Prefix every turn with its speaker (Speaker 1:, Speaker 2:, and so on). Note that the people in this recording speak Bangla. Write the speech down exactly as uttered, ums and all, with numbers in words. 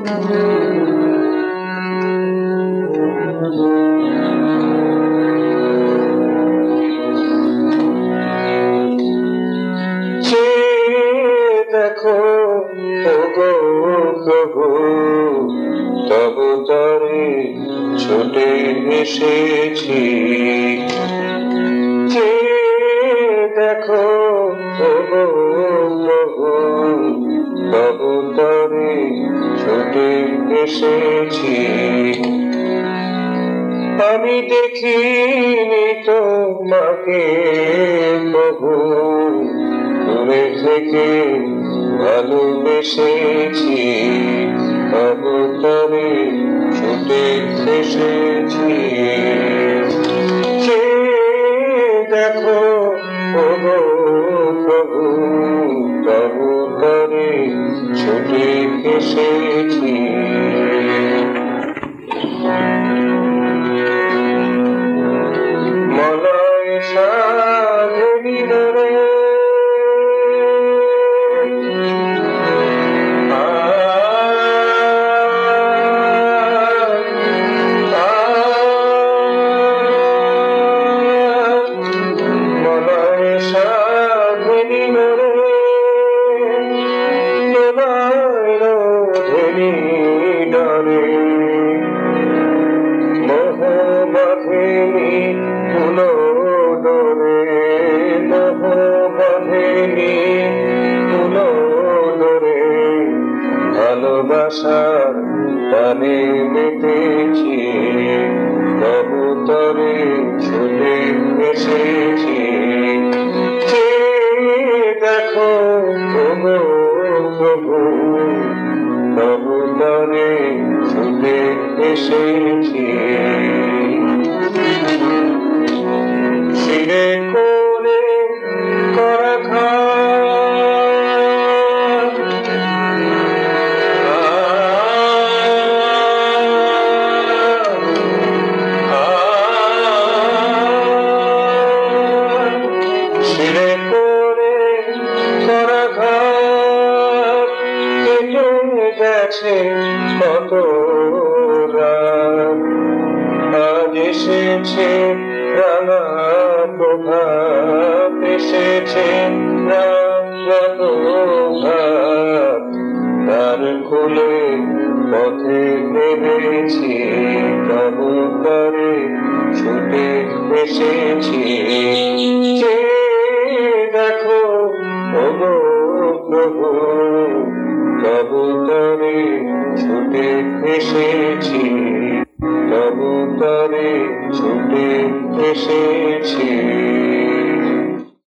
Speaker 1: দেখো ওগো প্রভু, তব তরে ছুটে এসেছি। যে দেখো ওগো প্রভু, তব তরে ছুটে এসেছি। আমি দেখিনি তোমাকে প্রভু, দূরে থেকে ভালোবেসেছি। অবতারে ছুটে এসেছি। যে দেখো ওগো প্রভু, অবতারে ছুটে এসেছি। মলয় সাধনীর রে ভালোবাসার টানে মেতেছি। কবুতরে ছুটে এসেছি। যে দেখো ওগো প্রভু, কবুতরে ছুটে এসেছি। শিরে করে করা খা গেছে কত রাত, আজ এসেছে রাঙা প্রভাত, এসেছে রাত ভাত। তার কোলে পথে নেমেছি, কবুতরে ছুটে এসেছি। যে দেখো ওগো প্রভু, কবুতরে ছুটে এসেছি। কবুতরে ছুটে এসেছি।